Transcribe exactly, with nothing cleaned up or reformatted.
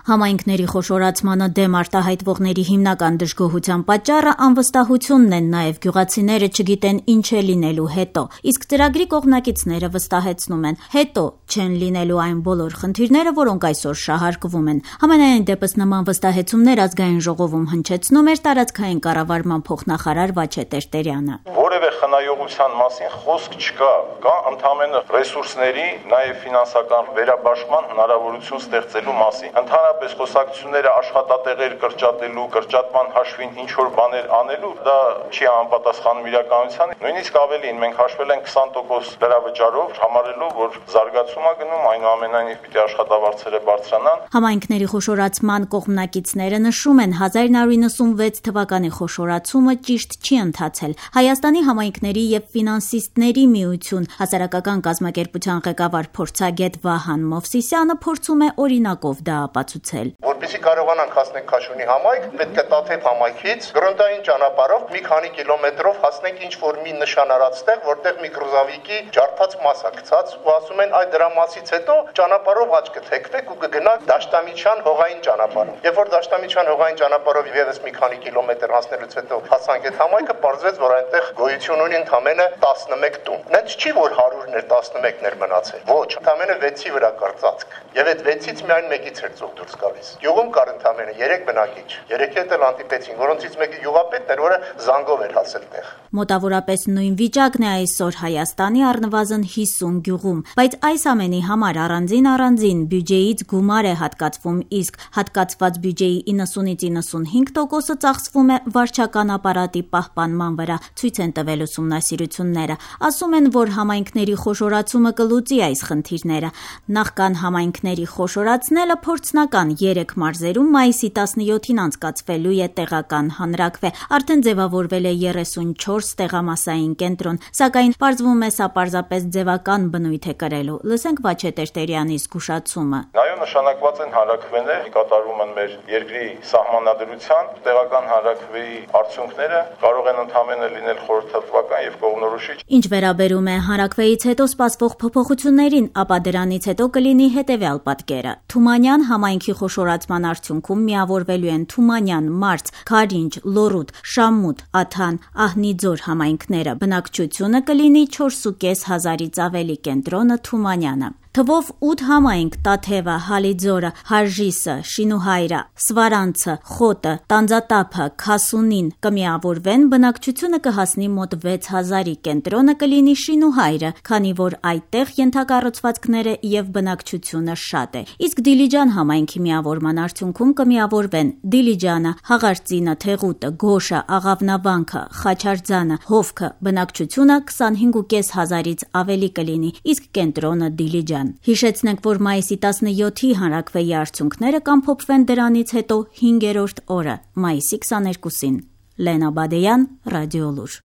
Համայնքների խոշորացմանը դեմ արտահայտվողների հիմնական դժգոհության պատճառը անվստահությունն են, նաև գյուղացիները չգիտեն ինչ է լինելու հետո, իսկ ծրագրի կողմնակիցները վստահեցնում են, հետո չեն լինելու այն բոլոր խնդիրները, որոնք այսօր շահարկվում են։ Համենայն դեպս նման վստահեցումներ Ազգային ժողովում հնչեցնում էր տարածքային կառավարման փոխնախարար Վաչե Տերտերյանը։ Որևէ խնայողության մասին խոսք չկա, կա ընդհանրապես ռեսուրսների, նաև ֆինանսական վերաբաշխման հնարավորություն ստեղծելու մասին։ Ընդհանրապես խոսակցությունները աշխատատեղեր կրճատելու, կրճատման հաշվին ինչ որ բաներ անելու, դա չի համապատասխանում իրականությանը։ Նույնիսկ ավելին, մենք հաշվել ենք քսան տոկոս դրավճարով, համարելով, որ զարգացում է գնում, այնուամենայնիվ պիտի աշխատավարձերը բարձրանան։ Համայնքների խոշորացման կողմնակիցները նշում են, հազար նավը իննսունվեց թվականի խոշորացումը ճիշտ չի ընթացել։ Հայաստանի համայնքների եւ ֆինանսիստների միություն հասարակական կազմակերպության ղեկավար փորձագետ Վահան Մովսիսյանը փորձում է օրինակով դա ապացուցել։ Որպեսզի կարողանանք հասնել Քաշունի համայնք, պետք է Տաթև համայնքից գրոնտային ճանապարհով մի քանի կիլոմետրով հասնենք ինչ-որ մի նշանարած տեղ, որտեղ մի գրուզավիկի ջարդած մաս է գցած, ու ասում են, այդ դրա մասից հետո ճանապարհով աճ կթեքվեք ու կգնաք Դաշտամիջյան հողային ճանապարհով։ Երբ որ Դաշտամիջյան հողային ճանապարհով եւս մի քանի կիլոմետր հասնելուց հետո հասանք այդ համայնքը, պարզվեց, որ այնտեղ գոյություն ունի ընդամենը տասնմեկ տուն։ Նենց չի, որ հարյուրներ, տասնմեկներ մնացել։ Ոչ, ընդամենը վեցի վրա կար ծածկ։ Եվ այդ վեցից միայն մեկից էր ծուղ դուրս գալիս։ Յուղում կար ընդամենը երեք բնակիչ։ Երեքի հետ էլ հանդիպեցին, որոնցից մեկը յուղապետն էր, որը զանգով էր հասել տեղ։ Մոտավորապես նույն վիճակն է այսօր Հայաստանի առնվազն հիսուն գյուղում, բայց այս ամենի համար առանձին առանձին բյուջեից գումար է հատկացվում, իսկ հատկացված բյուջեի իննսունից իննսունհինգ տոկոսը ծախսվում է վարչական ապարատի պահպանման վրա, ցույց են տվել ուսումնասիրությունները։ Ասում են, որ համայնքների խոշորացումը կլուծի այս խնդիրները։ Նախքան համայնքների խոշորացնելը փորձնական երեք մարզերում մայիսի տասնյոթին անցկացվելու է տեղական հանրաքվե։ Արդեն ձևավորվել է երեսունչորս տեղամասային կենտրոն, սակայն պարզվում է սա պարզապես ձևական բնույթ է կրելու։ Լսենք Վաչե Տերտերյանի զգուշացումը։ Այո, նշանակված են հանրաքվեներ, կատարվում են մեր երկրի սահմանադրության, տեղական հանրաքվեի արդյունքները կարող են ընդհանրապես լինել խորհրդատվական եւ կողմնորոշիչ։ Ինչ վերաբերում է հանրաքվեից հետո սպասվող փոփոխություններին, ապա դրանից հետո կլինի հետևյալ պատկերը։ Թումանյան համայնքի խոշորացման արդյունքում միավորվելու են Թումանյան, Մարց, Քարինջ, Լոռուտ, Շամուտ, Աթան, Ահնիձոր համայնքները։ Բնակչությունը կլինի չորսուկես հազարից ավելի, կենտրոնը Թումանյանը։ Թվով ութ համայնք՝ Տաթևը, Հալիձորը, Հարժիսը, Շինուհայրը, Սվարանցը, Խոտը, Տանձատափը, Քասունին կմիավորվեն, բնակչությունը կհասնի մոտ վեց հազարի, կենտրոնը կլինի Շինուհայրը, քանի որ այդտեղ ենթակառուցվածքները եւ բնակչությունը շատ է։ Իսկ Դիլիջան համայնքի միավորման արդյունքում կմիավորվեն Դիլիջանը, Հաղարծինը, Թեղուտը, Գոշը, Աղավնավանքը, Խաչարձանը, Հովքը, բնակչությունը քսանհինգուկես հազարից ավելի կլինի, իսկ կենտրոնը Դիլիջան։ Հիշեցնենք, որ մայիսի տասնյոթի հանրաքվեի արդյունքները կամփոփվեն դրանից հետո հինգերորդ օրը, մայիսի քսաներկուսին։ Լենա Բադեյան, Ռադիոլուր։